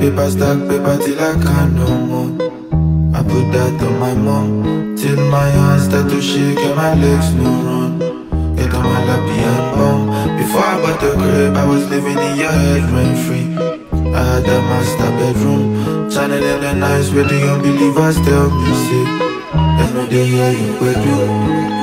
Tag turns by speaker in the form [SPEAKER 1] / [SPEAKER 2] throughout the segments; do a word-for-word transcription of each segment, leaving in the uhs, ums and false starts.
[SPEAKER 1] paper stack paper till I can't no more. I put that on my mom till my hands start to shake and my legs no run. Get on my lappy and bum. Before I bought the crib, I was living in your head rent free. I had a master bedroom, channeling the nights where the unbelievers tell me say, I know they hear you with you.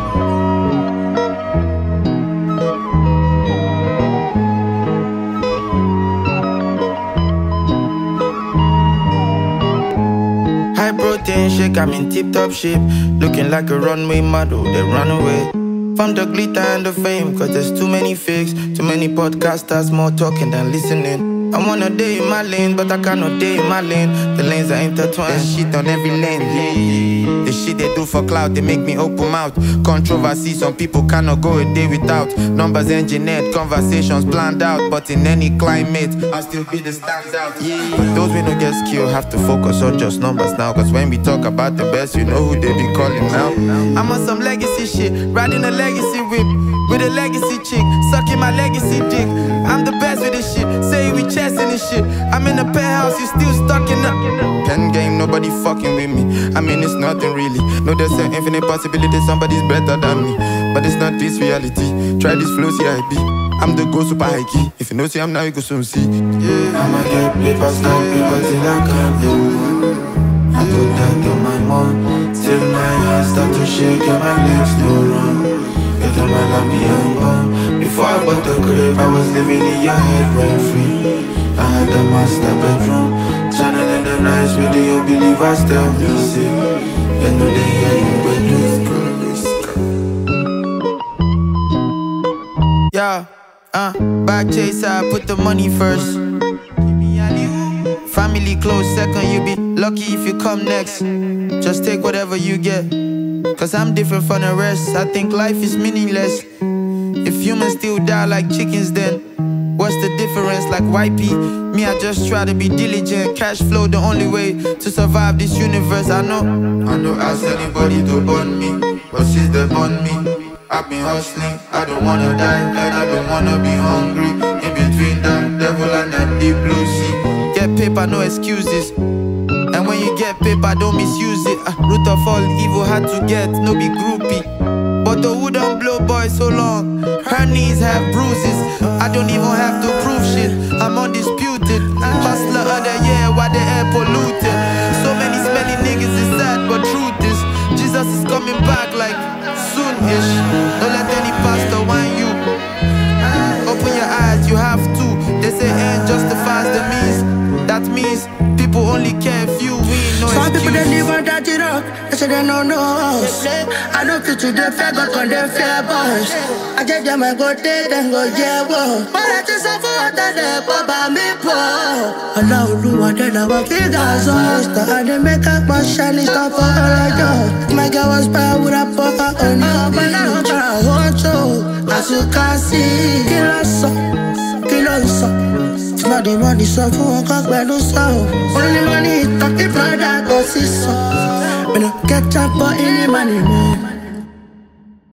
[SPEAKER 1] High protein shake, I'm in tip-top shape, looking like a runway model, they run away from the glitter and the fame, cause there's too many fakes, too many podcasters, more talking than listening. I wanna day in my lane, but I cannot day in my lane. The lanes are intertwined, there's shit on every lane, yeah. The shit they do for cloud, they make me open mouth. Controversy, some people cannot go a day without. Numbers engineered, conversations planned out. But in any climate, I'll still be the standout, yeah. But those we no get skill have to focus on just numbers now. Cause when we talk about the best, you know who they be calling now. I'm on some legacy shit, riding a legacy whip with a legacy chick, sucking my legacy dick. I'm the best with this shit, say we chasing this shit. I'm in a penthouse, you still stuck in the pen game, nobody fucking with me. I mean it's nothing really. No, there's an infinite possibility somebody's better than me. But it's not this reality. Try this flow, C I B. I'm the go super high key. If you know see I'm now, you go soon see. Yeah, I'ma get paper, stack paper till I can't do. I put that on my mom till my hands start to shake and my legs no run. Get on my lappy and bum. Before I bought the crib, I was living in your head rent free. I had a master bedroom, channeling the nights with the unbelievers tell me say, you know they hear you with this. Yeah, uh, back chaser, I put the money first. Family close second, you be lucky if you come next. Just take whatever you get, cause I'm different from the rest. I think life is meaningless if humans still die like chickens, then what's the difference? Like Y P, me I just try to be diligent. Cash flow the only way to survive this universe. I know, I know ask anybody to burn me, but since they burn me, I've been hustling. I don't wanna die and I don't wanna be hungry. In between the devil and that deep blue sea. Get paper, no excuses. And when you get paper, don't misuse it. uh, Root of all evil had to get, no be groupie. But the wood don't blow boy so long, her knees have bruises. I don't even have to prove shit, I'm undisputed. Hustler of the year, why the air polluted? So many smelly niggas is sad, but truth is Jesus is coming back like soon-ish. Don't let any pastor whine you. Open your eyes, you have to. They say end justifies the means. That means people only care if you win, no
[SPEAKER 2] some
[SPEAKER 1] excuse.
[SPEAKER 2] people they live on that rock, they say they don't know us. I don't fit to the fair, but on the fair boys. I get them and go there, then go yeah, whoa. But I just have for that they papa me poor. Allah will want that I walk in Gaza. I didn't make up my shiny stuff for all I got. My girl was bad with a papa on you, but I don't try to want you. As you can see, kill us up, kill us up. It's not the money, so for one cock, but no sound. Only money, talk the brother, go see so. When I catch up for any money, man.